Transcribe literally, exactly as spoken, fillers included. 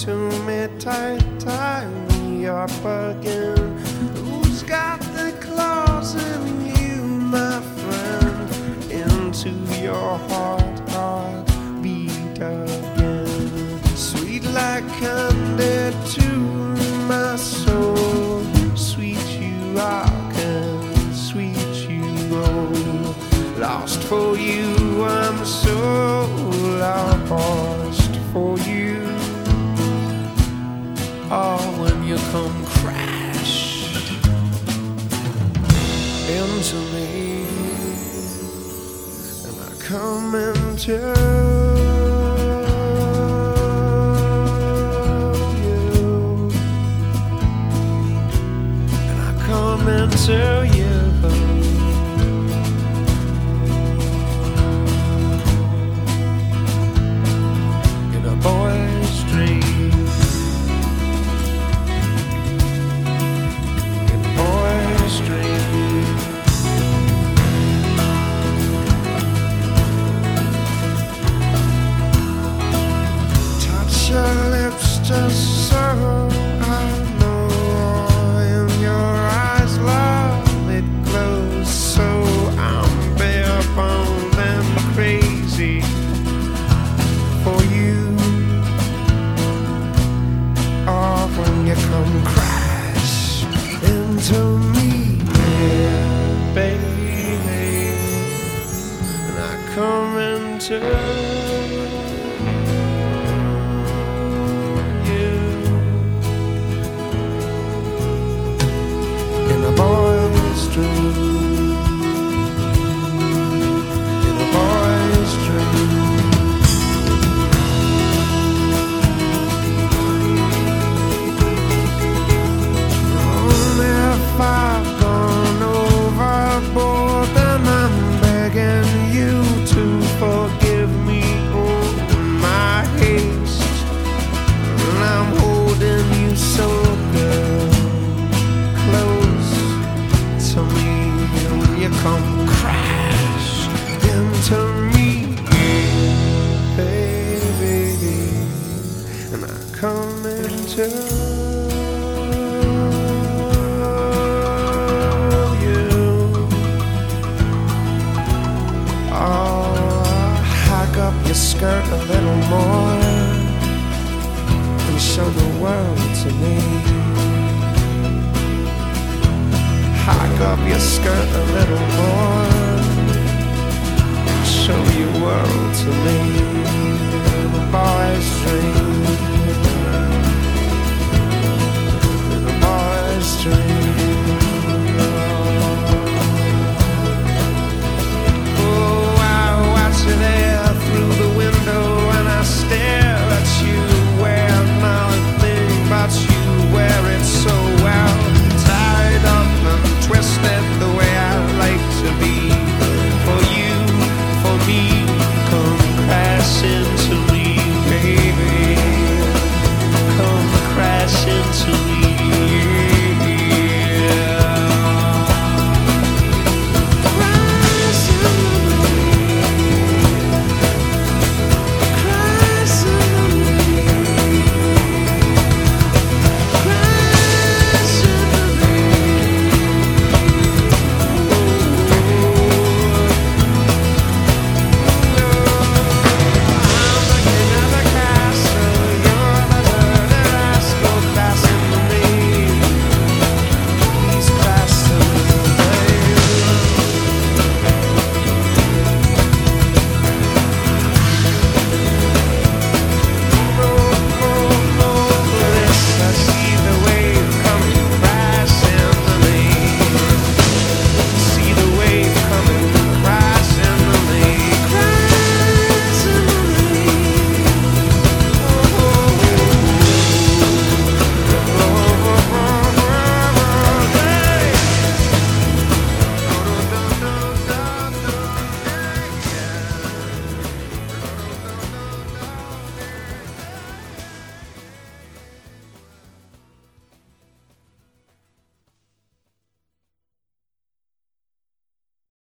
to me tight, tie me up again. Who's got the claws in you, my friend? Into your heart, heart beat again. Sweet like candy to my soul. Sweet you rock and sweet you roll. Lost for you, I'm so lost for you. Oh, when you come crash into me, and I come into you, and I come into you. Boy's dream, in a boy's dream. Touch your lips just so I know. In your eyes, love, it glows so. I'm bare boned and crazy for you. When you come crash into me, yeah, baby, and I come into you in a boy's dream, in a boy's dream. I've gone overboard, and I'm begging you to forgive me all my haste. And I'm holding you so good, close to me. When you come crash into me, baby, and I come into your skirt a little more and show the world to me. Hike up your skirt a little more, show your world to me. In a boy's dream, in a boy's dream.